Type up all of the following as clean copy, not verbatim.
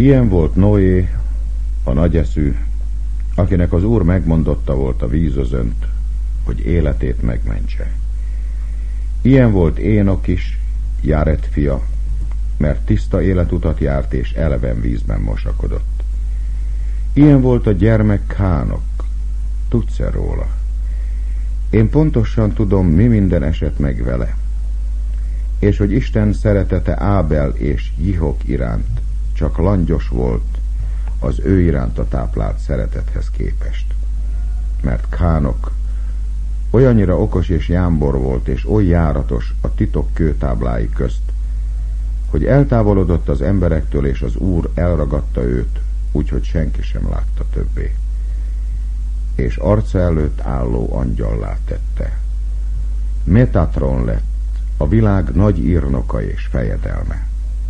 Ilyen volt Noé, a nagyeszű, akinek az Úr megmondotta volt a vízözönt, hogy életét megmentse. Ilyen volt Énok is, Járed fia, mert tiszta életutat járt és eleven vízben mosakodott. Ilyen volt a gyermek Kánok, tudsz-e róla? Én pontosan tudom, mi minden esett meg vele, és hogy Isten szeretete Ábel és Jihok iránt csak langyos volt az ő iránta táplált szeretethez képest. Mert Kánok olyannyira okos és jámbor volt, és oly járatos a titok kőtáblái közt, hogy eltávolodott az emberektől, és az Úr elragadta őt, úgyhogy senki sem látta többé. És arca előtt álló angyallá tette. Metatron lett, a világ nagy írnoka és fejedelme.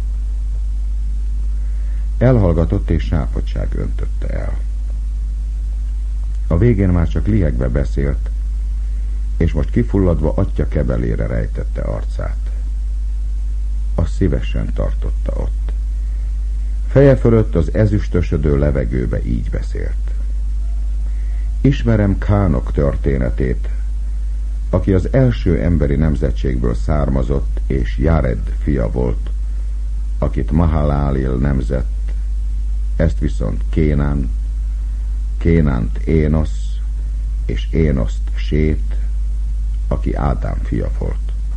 Elhallgatott és sápadtság öntötte el. A végén már csak lihegve beszélt, és most kifulladva atya kebelére rejtette arcát. Azt szívesen tartotta ott. Feje fölött az ezüstösödő levegőbe így beszélt. Ismerem Kánok történetét, aki az első emberi nemzetségből származott, és Járed fia volt, akit Mahalálil nemzett, ezt viszont Kénán, Kénánt Énosz, és Énoszt Sét, aki Ádám fia volt.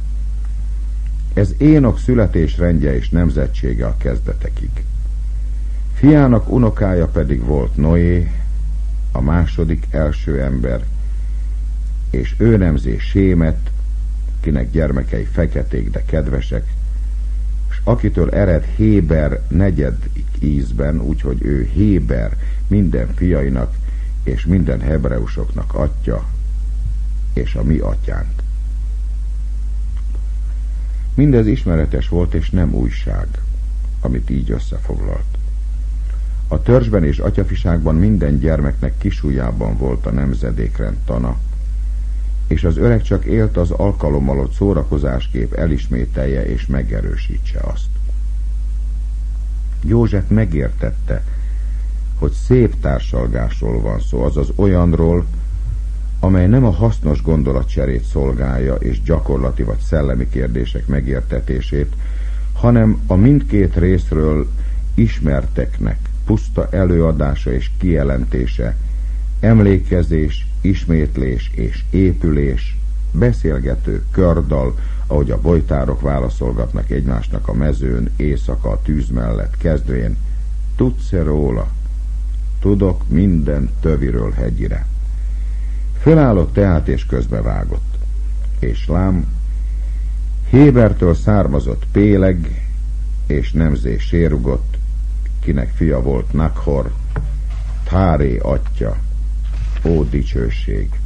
Ez Énok születésrendje és nemzetsége a kezdetekig. Fiának unokája pedig volt Noé, a második első ember, és ő nemzé Sémet, kinek gyermekei feketék, de kedvesek, és akitől ered Héber negyedik ízben, úgyhogy ő Héber minden fiainak és minden hebreusoknak atya, és a mi atyánk. Mindez ismeretes volt, és nem újság, amit így összefoglalt. A törzsben és atyafiságban minden gyermeknek kisujjában volt a nemzedékrend tana, és az öreg csak élt az alkalommal, hogy szórakozásképp elismételje és megerősítse azt. József megértette, hogy szép társalgásról van szó, azaz olyanról, amely nem a hasznos gondolatcserét szolgálja és gyakorlati vagy szellemi kérdések megértetését, hanem a mindkét részről ismerteknek puszta előadása és kijelentése, emlékezés, ismétlés és épülés, beszélgető kördal, ahogy a bojtárok válaszolgatnak egymásnak a mezőn, éjszaka a tűz mellett, kezdvén, tudsz-e róla? Tudok minden töviről hegyire. Fölállott tehát és közbevágott, és lám, Hébertől származott Péleg, és nemzé Sérugott, kinek fia volt Nakhor, Táré atya, ó dicsőség.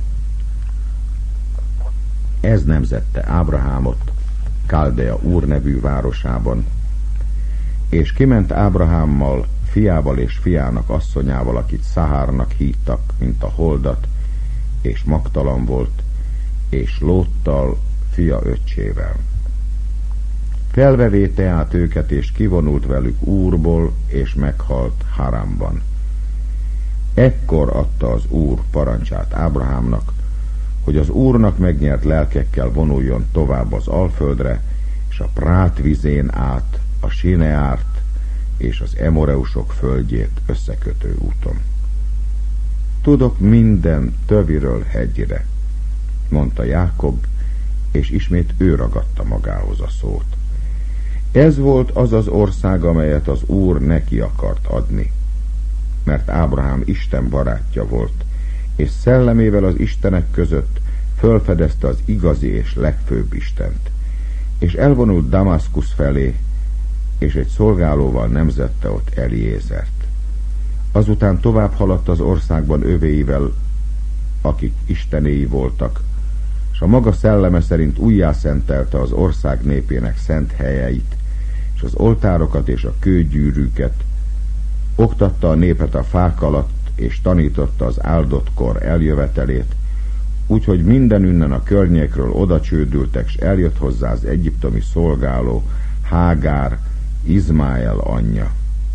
Ez nemzette Ábrahámot Kaldea Úr nevű városában, és kiment Ábrahámmal, fiával és fiának asszonyával, akit Szahárnak hívtak, mint a holdat, és magtalan volt, és Lóttal, fia öccsével. Felvevé tehát őket, és kivonult velük Úrból, és meghalt Haramban. Ekkor adta az Úr parancsát Ábrahámnak, hogy az Úrnak megnyert lelkekkel vonuljon tovább az Alföldre, és a Prát vizén át a Sineárt és az Emoreusok földjét összekötő úton. Tudok minden töviről hegyire, mondta Jákob, és ismét ő ragadta magához a szót. Ez volt az az ország, amelyet az Úr neki akart adni, mert Ábrahám Isten barátja volt, és szellemével az istenek között fölfedezte az igazi és legfőbb Istent, és elvonult Damaszkusz felé, és egy szolgálóval nemzette ott Eliézert. Azután tovább haladt az országban övéivel, akik istenéi voltak, és a maga szelleme szerint újjászentelte az ország népének szent helyeit, és az oltárokat és a kőgyűrűket, oktatta a népet a fák alatt, és tanította az áldott kor eljövetelét, úgyhogy mindenünnen a környékről oda csődültek, s eljött hozzá az egyiptomi szolgáló, Hágár, Izmáel anyja.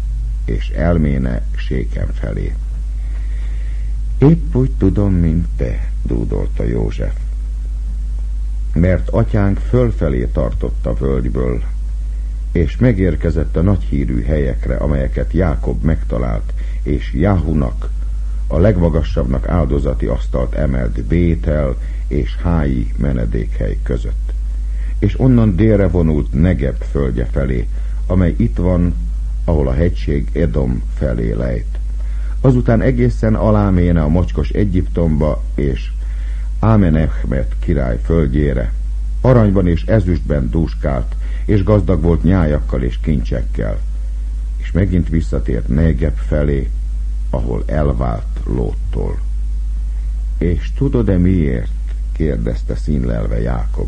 és elméne Sékem felé. Épp úgy tudom, mint te, dúdolta József, mert atyánk fölfelé tartott a völgyből, és megérkezett a nagyhírű helyekre, amelyeket Jákob megtalált, és Jahunak, a legmagasabbnak áldozati asztalt emelt Bétel és Hái menedékhely között. És onnan délre vonult Negeb földje felé, amely itt van, ahol a hegység Edom felé lejt. Azután egészen aláméne a mocskos Egyiptomba és Ámenechmet király földjére. Aranyban és ezüstben dúskált, és gazdag volt nyájakkal és kincsekkel. És megint visszatért Negeb felé, ahol elvált Lóttól. És tudod-e miért? kérdezte színlelve Jákob.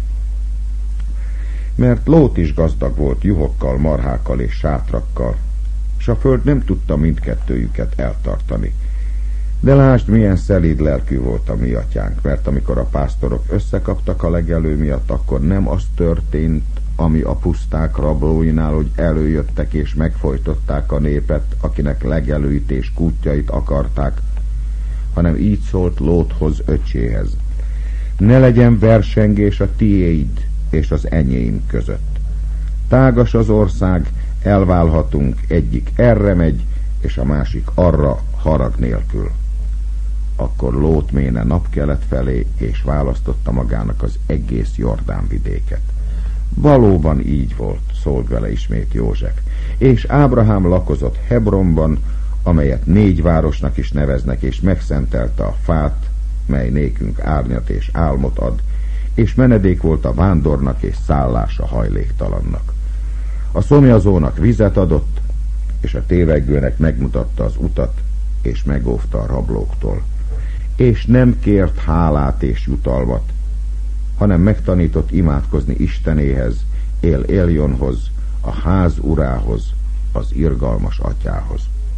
Mert Lót is gazdag volt juhokkal, marhákkal és sátrakkal, és a föld nem tudta mindkettőjüket eltartani. De lásd, milyen szelíd lelkű volt a mi atyánk, mert amikor a pásztorok összekaptak a legelő miatt, akkor nem az történt, ami a puszták rablóinál, hogy előjöttek és megfojtották a népet, akinek legelőit és kútjait akarták, hanem így szólt Lóthoz, öccséhez: ne legyen versengés a tiéd és az enyém között. Tágas az ország, elválhatunk, egyik erre megy, és a másik arra, harag nélkül. Akkor Lót méne napkelet felé, és választotta magának az egész Jordán vidéket. Valóban így volt, szólt vele ismét József. És Ábrahám lakozott Hebronban, amelyet 4 városnak is neveznek, és megszentelte a fát, mely nékünk árnyat és álmot ad, és menedék volt a vándornak és szállás a hajléktalannak. A szomjazónak vizet adott, és a tévegőnek megmutatta az utat, és megóvta a rablóktól. És nem kért hálát és jutalmat, hanem megtanított imádkozni Istenéhez, Éljonhoz, a ház urához, az irgalmas atyához.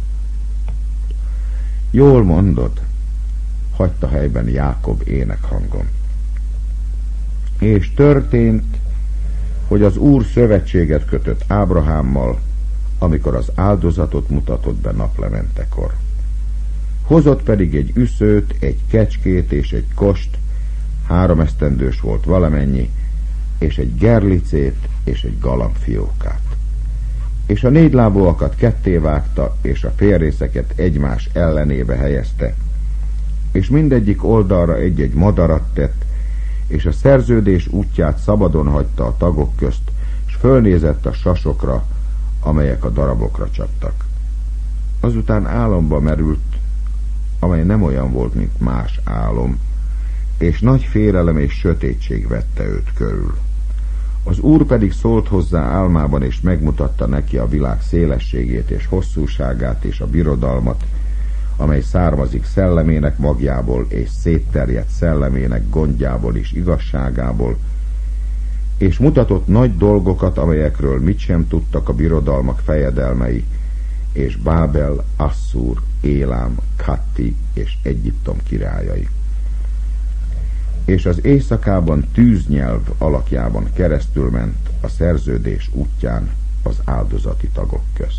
Jól mondod, hagyta helyben Jákob énekhangon. És történt, hogy az Úr szövetséget kötött Ábrahámmal, amikor az áldozatot mutatott be naplementekor. Hozott pedig egy üszőt, egy kecskét és egy kost, 3 esztendős volt valamennyi, és egy gerlicét és egy galambfiókát. És a 4 lábúakat ketté vágta, és a félrészeket egymás ellenébe helyezte, és mindegyik oldalra egy-egy madarat tett, és a szerződés útját szabadon hagyta a tagok közt, és fölnézett a sasokra, amelyek a darabokra csaptak. Azután álomba merült, amely nem olyan volt, mint más álom, és nagy félelem és sötétség vette őt körül. Az Úr pedig szólt hozzá álmában, és megmutatta neki a világ szélességét és hosszúságát és a birodalmat, amely származik szellemének magjából és szétterjedt szellemének gondjából és igazságából, és mutatott nagy dolgokat, amelyekről mit sem tudtak a birodalmak fejedelmei, és Bábel, Asszúr, Élám, Katti és Egyiptom királyai. És az éjszakában tűznyelv alakjában keresztül ment a szerződés útján az áldozati tagok közt.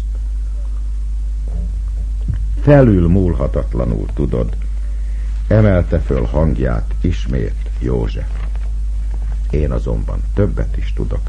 Felül múlhatatlanul, tudod, emelte föl hangját ismét József. Én azonban többet is tudok,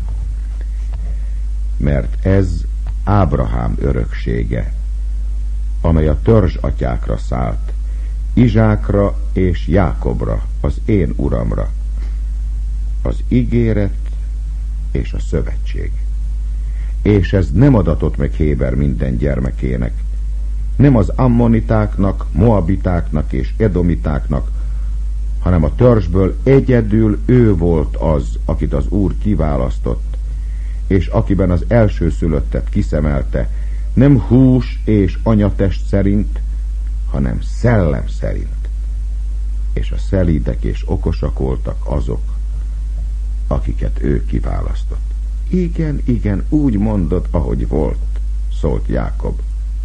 mert ez Ábrahám öröksége, amely a törzsatyákra szállt, Izsákra és Jákobra, az én uramra, az ígéret és a szövetség. És ez nem adatott meg Héber minden gyermekének, nem az ammonitáknak, moabitáknak és edomitáknak, hanem a törzsből egyedül ő volt az, akit az Úr kiválasztott, és akiben az elsőszülöttet kiszemelte, nem hús és anyatest szerint, hanem szellem szerint. És a szelídek és okosak voltak azok, akiket ő kiválasztott. Igen, igen, úgy mondod, ahogy volt, szólt Jákob.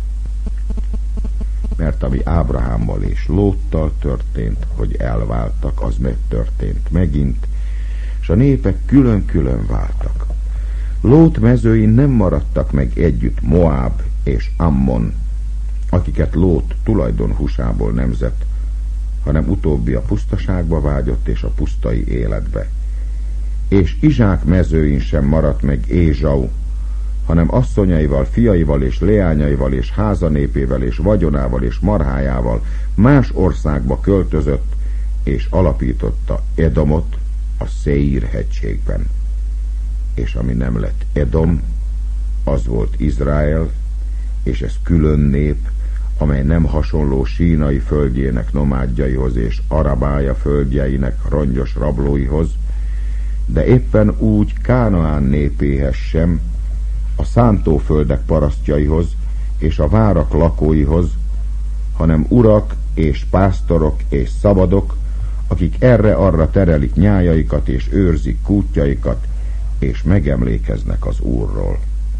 Mert ami Ábrahámmal és Lóttal történt, hogy elváltak, az megtörtént megint, és a népek külön-külön váltak. Lót mezőin nem maradtak meg együtt Moáb és Ammon, akiket Lót tulajdonhúsából nemzett, hanem utóbbi a pusztaságba vágyott és a pusztai életbe. És Izsák mezőin sem maradt meg Ézsau, hanem asszonyaival, fiaival és leányaival és házanépével és vagyonával és marhájával más országba költözött, és alapította Edomot a Széír hegységben. És ami nem lett Edom, az volt Izrael, és ez külön nép, amely nem hasonló Sínai földjének nomádjaihoz és Arabája földjeinek rongyos rablóihoz, de éppen úgy Kánaán népéhez sem, a szántóföldek parasztjaihoz és a várak lakóihoz, hanem urak és pásztorok és szabadok, akik erre-arra terelik nyájaikat és őrzik kútjaikat, és megemlékeznek az Úrról.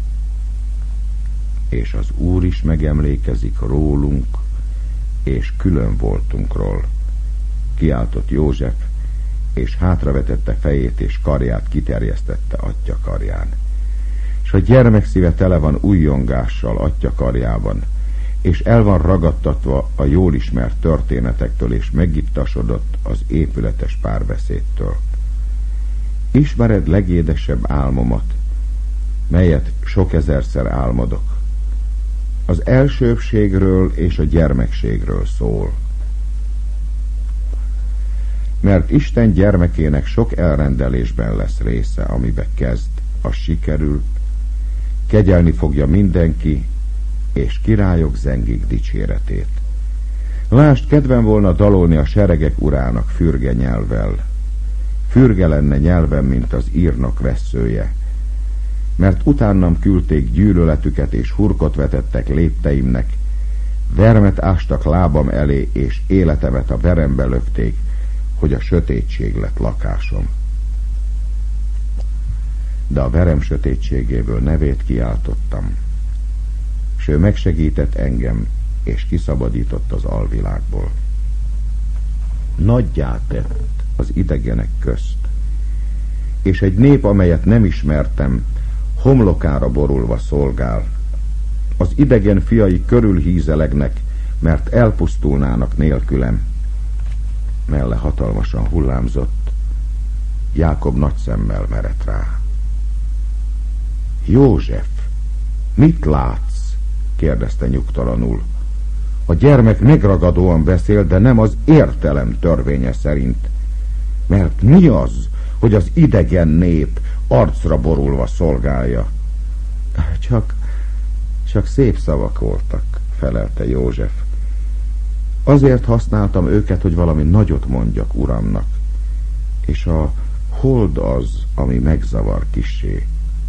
És az Úr is megemlékezik rólunk, és külön voltunkról. Kiáltott József, és hátravetette fejét, és karját kiterjesztette atya karján. És a gyermek szíve tele van újjongással atya karjában, és el van ragadtatva a jól ismert történetektől, és megittasodott az épületes párbeszédtől. Ismered legédesebb álmomat, melyet sok ezerszer álmodok. Az elsőbbségről és a gyermekségről szól. Mert Isten gyermekének sok elrendelésben lesz része, amibe kezd, az sikerül, kegyelni fogja mindenki, és királyok zengik dicséretét. Lásd, kedvem volna dalolni a seregek urának fürge nyelvvel. Fürge lenne nyelvem, mint az írnok vesszője. Mert utánam küldték gyűlöletüket, és hurkot vetettek lépteimnek. Vermet ástak lábam elé, és életemet a verembe lökték, hogy a sötétség lett lakásom. De a verem sötétségéből nevét kiáltottam, s ő megsegített engem, és kiszabadított az alvilágból. Nagyjá tett az idegenek közt, és egy nép, amelyet nem ismertem, homlokára borulva szolgál. Az idegen fiai körülhízelegnek, mert elpusztulnának nélkülem. Melle hatalmasan hullámzott, Jákob nagy szemmel merett rá. József, mit látsz? kérdezte nyugtalanul. A gyermek megragadóan beszél, de nem az értelem törvénye szerint. Mert mi az, hogy az idegen nép arcra borulva szolgálja? Csak szép szavak voltak, felelte József. Azért használtam őket, hogy valami nagyot mondjak uramnak, és a hold az, ami megzavar kissé.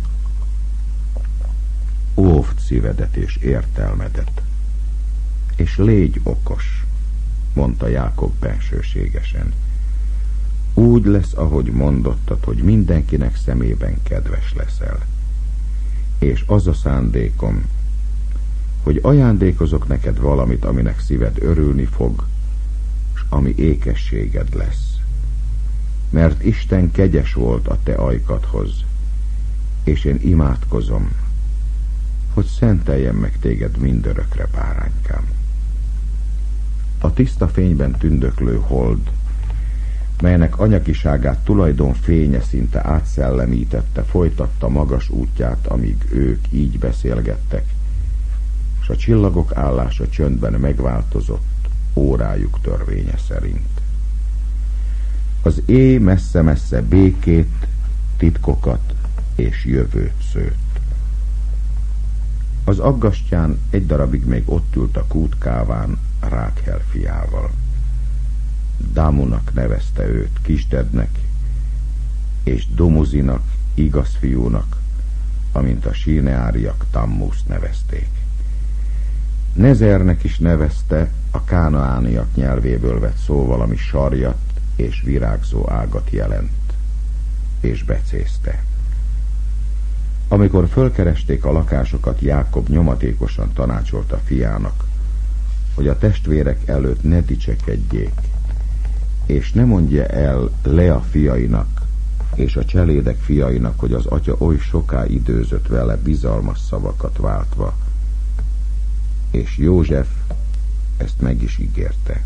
Óvd szívedet és értelmedet, és légy okos, mondta Jákob bensőségesen. Úgy lesz, ahogy mondottad, hogy mindenkinek szemében kedves leszel. És az a szándékom, hogy ajándékozok neked valamit, aminek szíved örülni fog, s ami ékességed lesz. Mert Isten kegyes volt a te ajkadhoz, és én imádkozom, hogy szenteljen meg téged mindörökre, báránykám. A tiszta fényben tündöklő hold, melynek anyagiságát tulajdon fénye szinte átszellemítette, folytatta magas útját, amíg ők így beszélgettek, s a csillagok állása csöndben megváltozott órájuk törvénye szerint. Az éj messze-messze békét, titkokat és jövőt szőtt. Az aggastyán egy darabig még ott ült a kútkáván Rákhel fiával. Dámunak nevezte őt, Kisdednek, és Domuzinak, igaz fiúnak, amint a síneáriak Tammust nevezték. Nezernek is nevezte, a kánaániak nyelvéből vett szó, valami sarjat és virágzó ágat jelent, és becézte. Amikor fölkeresték a lakásokat, Jákob nyomatékosan tanácsolta fiának, hogy a testvérek előtt ne dicsekedjék, és ne mondja el Lea fiainak, és a cselédek fiainak, hogy az atya oly soká időzött vele bizalmas szavakat váltva, és József ezt meg is ígérte.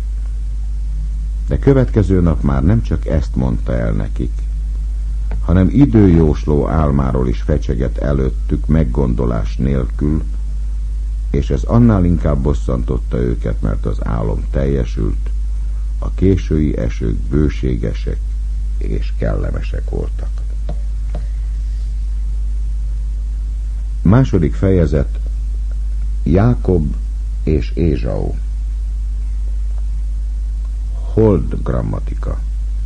De következő nap már nem csak ezt mondta el nekik, hanem időjósló álmáról is fecsegett előttük meggondolás nélkül, és ez annál inkább bosszantotta őket, mert az álom teljesült, a késői esők bőségesek és kellemesek voltak. Második fejezet: Jákob és Ézsau. Hold grammatika.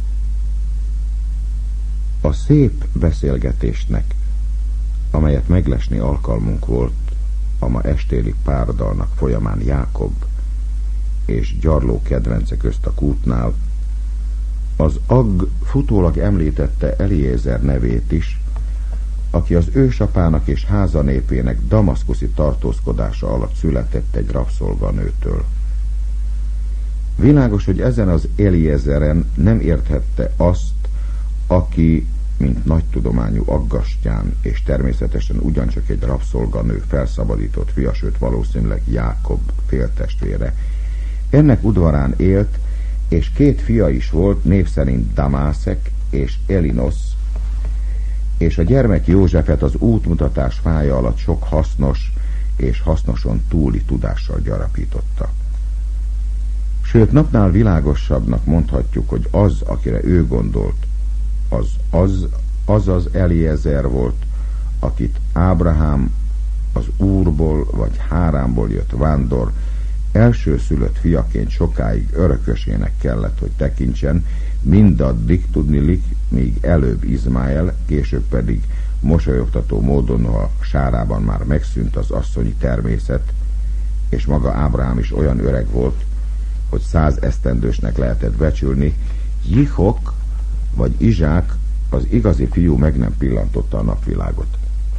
A szép beszélgetésnek, amelyet meglesni alkalmunk volt a ma estéli párdalnak folyamán Jákob és gyarló kedvence közt a kútnál, az Agg futólag említette Eliézer nevét is, aki az ősapának és háza népének damaszkuszi tartózkodása alatt született egy rabszolganőtől. Világos, hogy ezen az Eliézeren nem érthette azt, aki, mint nagy tudományú Aggastyán, és természetesen ugyancsak egy rabszolganő felszabadított fia, sőt valószínűleg Jákob féltestvére, ennek udvarán élt, és két fia is volt, név szerint Damászek és Elinosz, és a gyermek Józsefet az útmutatás fája alatt sok hasznos és hasznoson túli tudással gyarapította. Sőt, napnál világosabbnak mondhatjuk, hogy az, akire ő gondolt, az Eliézer volt, akit Ábrahám az Úrból vagy Hárámból jött vándor elsőszülött fiaként sokáig örökösének kellett, hogy tekintsen, mindaddig tudniillik, míg előbb Izmáel, később pedig mosolyogtató módon a sárában már megszűnt az asszonyi természet, és maga Ábrahám is olyan öreg volt, hogy 100 esztendősnek lehetett becsülni, Jihok vagy Izsák, az igazi fiú meg nem pillantotta a napvilágot.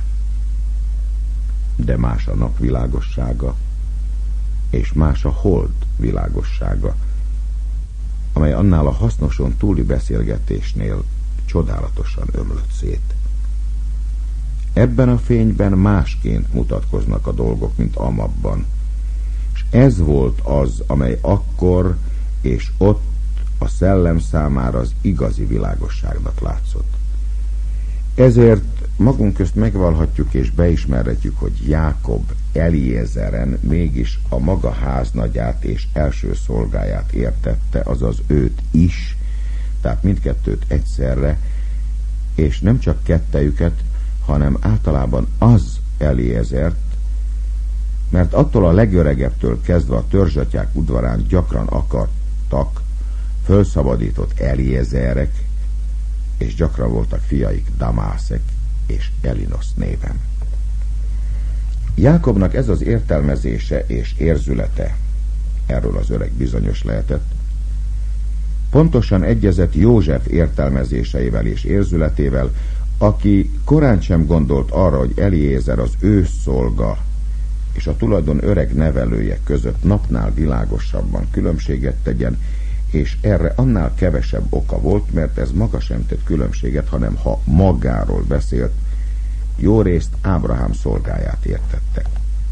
De más a nap világossága, és más a hold világossága, amely annál a hasznoson túli beszélgetésnél csodálatosan ömlött szét. Ebben a fényben másként mutatkoznak a dolgok, mint amabban, és ez volt az, amely akkor és ott a szellem számára az igazi világosságnak látszott. Ezért magunk közt megvallhatjuk és beismerhetjük, hogy Jákob Eliézeren mégis a maga háznagyát és első szolgáját értette, azaz őt is, tehát mindkettőt egyszerre, és nem csak kettejüket, hanem általában az Eliézert, mert attól a legöregebbtől kezdve a törzsatyák udvarán gyakran akartak fölszabadított Eliézerek, és gyakran voltak fiaik Damászek és Elinosz néven. Jákobnak ez az értelmezése és érzülete, erről az öreg bizonyos lehetett, pontosan egyezett József értelmezéseivel és érzületével, aki korán sem gondolt arra, hogy Eliézer az ő szolga és a tulajdon öreg nevelője között napnál világosabban különbséget tegyen, és erre annál kevesebb oka volt, mert ez maga sem tett különbséget, hanem ha magáról beszélt, jó részt Ábrahám szolgáját értette.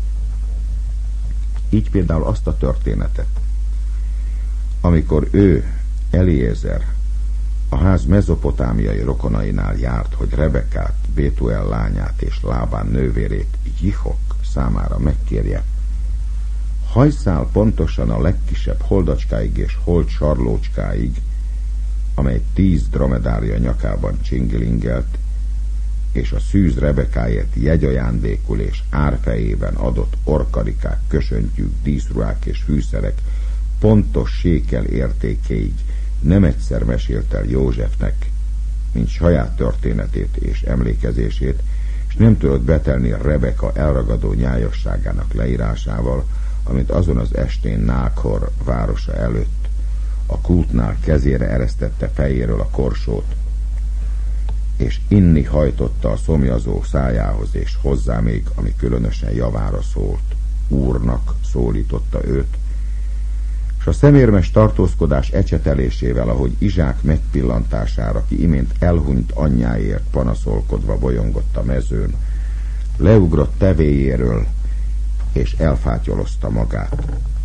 Így például azt a történetet, amikor ő, Eliézer, a ház mezopotámiai rokonainál járt, hogy Rebekát, Bétuel lányát és Lábán nővérét Jihok számára megkérje, hajszál pontosan a legkisebb holdacskáig és holdsarlócskáig, amely 10 dromedária nyakában csingilingelt, és a szűz Rebekáért jegyajándékul és árfejében adott orkarikák, kösöntjük, díszruhák és fűszerek pontos sékel értékéig nem egyszer mesélt el Józsefnek, mint saját történetét és emlékezését, és nem tudott betelni Rebeka elragadó nyájasságának leírásával, amit azon az estén Nákhor városa előtt a kútnál kezére eresztette fejéről a korsót, és inni hajtotta a szomjazó szájához, és hozzá még, ami különösen javára szólt, Úrnak szólította őt, és a szemérmes tartózkodás ecsetelésével, ahogy Izsák megpillantására, ki imént elhunyt anyjáért panaszolkodva bolyongott a mezőn, leugrott tevéjéről, és elfátyolozta magát.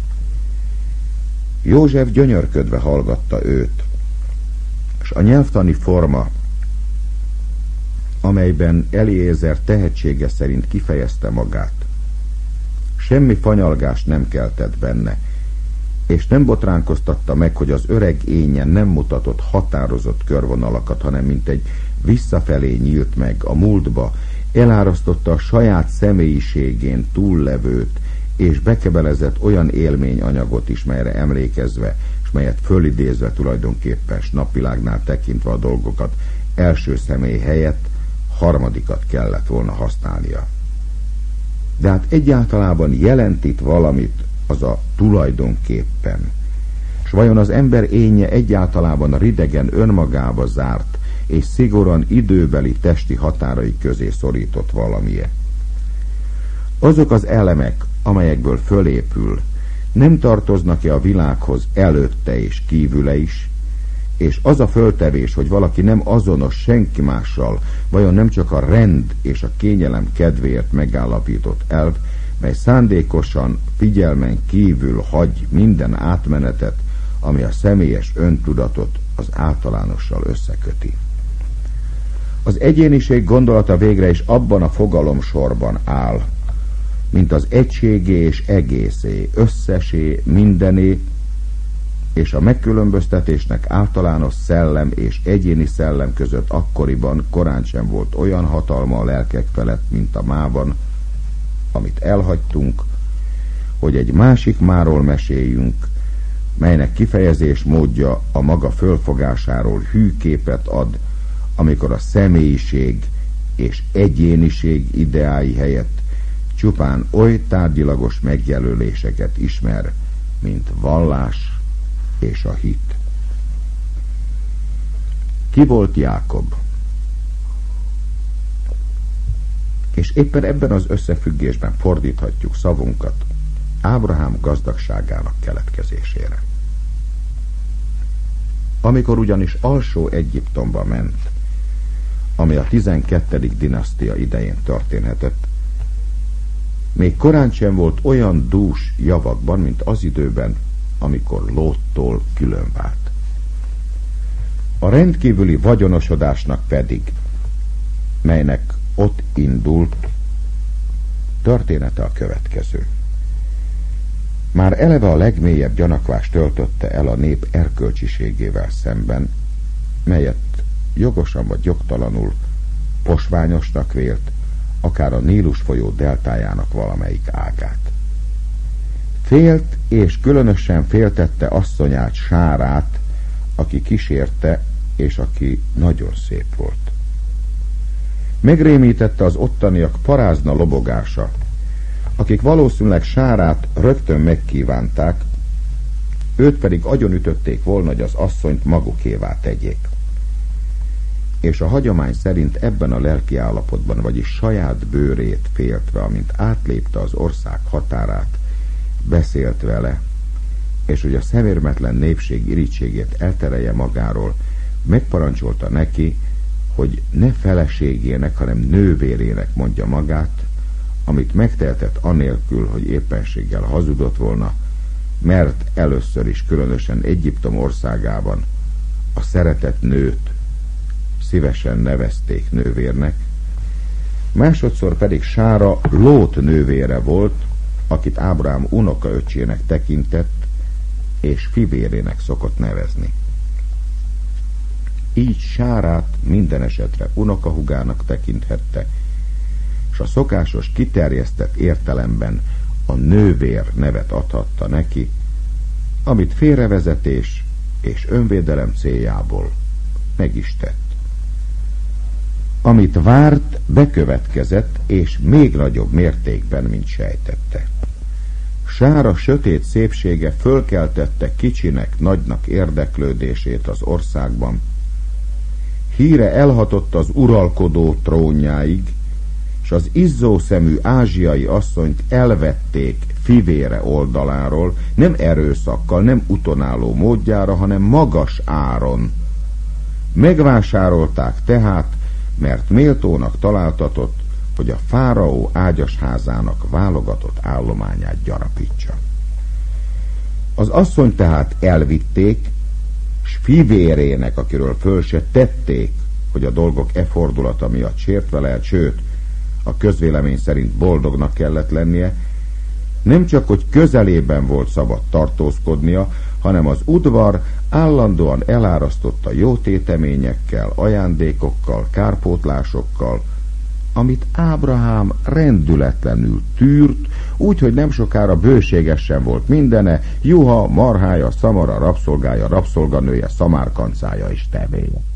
József gyönyörködve hallgatta őt, és a nyelvtani forma, amelyben Eliézer tehetsége szerint kifejezte magát, semmi fanyalgást nem keltett benne, és nem botránkoztatta meg, hogy az öreg énje nem mutatott határozott körvonalakat, hanem mint egy visszafelé nyílt meg a múltba, elárasztotta a saját személyiségén túllevőt, és bekebelezett olyan élményanyagot is, melyre emlékezve, és melyet fölidézve tulajdonképpen s napvilágnál tekintve a dolgokat első személy helyett harmadikat kellett volna használnia. De hát egyáltalában jelent itt valamit az a tulajdonképpen, s vajon az ember énje egyáltalában ridegen önmagába zárt és szigorúan időbeli testi határai közé szorított valamije? Azok az elemek, amelyekből fölépül, nem tartoznak-e a világhoz előtte és kívüle is, és az a föltevés, hogy valaki nem azonos senki mással, vajon nem csak a rend és a kényelem kedvéért megállapított elv, mely szándékosan figyelmen kívül hagy minden átmenetet, ami a személyes öntudatot az általánossal összeköti. Az egyéniség gondolata végre is abban a fogalomsorban áll, mint az egységé és egészé, összesé, mindené, és a megkülönböztetésnek általános szellem és egyéni szellem között akkoriban korán sem volt olyan hatalma a lelkek felett, mint a mában, amit elhagytunk, hogy egy másik máról meséljünk, melynek kifejezés módja a maga fölfogásáról hű képet ad, amikor a személyiség és egyéniség ideái helyett csupán oly tárgyilagos megjelöléseket ismer, mint vallás és a hit. Ki volt Jákob? És éppen ebben az összefüggésben fordíthatjuk szavunkat Ábrahám gazdagságának keletkezésére. Amikor ugyanis alsó Egyiptomba ment, ami a 12. dinasztia idején történhetett, még korán sem volt olyan dús javakban, mint az időben, amikor Lóttól különvált. A rendkívüli vagyonosodásnak pedig, melynek ott indult, története a következő. Már eleve a legmélyebb gyanakvás töltötte el a nép erkölcsiségével szemben, melyet jogosan vagy jogtalanul posványosnak vélt, akár a Nílus folyó deltájának valamelyik ágát. Félt és különösen féltette asszonyát, Sárát, aki kísérte, és aki nagyon szép volt. Megrémítette az ottaniak parázna lobogása, akik valószínűleg Sárát rögtön megkívánták, őt pedig agyonütötték volna, hogy az asszonyt magukévá tegyék. És a hagyomány szerint ebben a lelki állapotban, vagyis saját bőrét féltve, amint átlépte az ország határát, beszélt vele, és hogy a szemérmetlen népség irítségét elterelje magáról, megparancsolta neki, hogy ne feleségének, hanem nővérének mondja magát, amit megtehetett anélkül, hogy éppenséggel hazudott volna, mert először is különösen Egyiptom országában a szeretett nőt szívesen nevezték nővérnek, másodszor pedig Sára Lót nővére volt, akit Ábrahám unokaöccsének tekintett, és fivérének szokott nevezni. Így Sárát minden esetre unokahugának tekinthette, és a szokásos kiterjesztett értelemben a nővér nevet adhatta neki, amit félrevezetés és önvédelem céljából meg is tett. Amit várt, bekövetkezett, és még nagyobb mértékben, mint sejtette. Sára sötét szépsége fölkeltette kicsinek, nagynak érdeklődését az országban. Híre elhatott az uralkodó trónjáig, és az izzószemű ázsiai asszonyt elvették fivére oldaláról, nem erőszakkal, nem utonálló módjára, hanem magas áron. Megvásárolták tehát, mert méltónak találtatott, hogy a fáraó ágyasházának válogatott állományát gyarapítsa. Az asszony tehát elvitték, s fivérének, akiről föl se tették, hogy a dolgok fordulata miatt sértve lehet, sőt, a közvélemény szerint boldognak kellett lennie, nem csak, hogy közelében volt szabad tartózkodnia, hanem az udvar állandóan elárasztotta jó téteményekkel, ajándékokkal, kárpótlásokkal, amit Ábrahám rendületlenül tűrt, úgyhogy nem sokára bőségesen volt mindene, juha, marhája, szamara, rabszolgája, rabszolganője, szamárkancája és tevéje.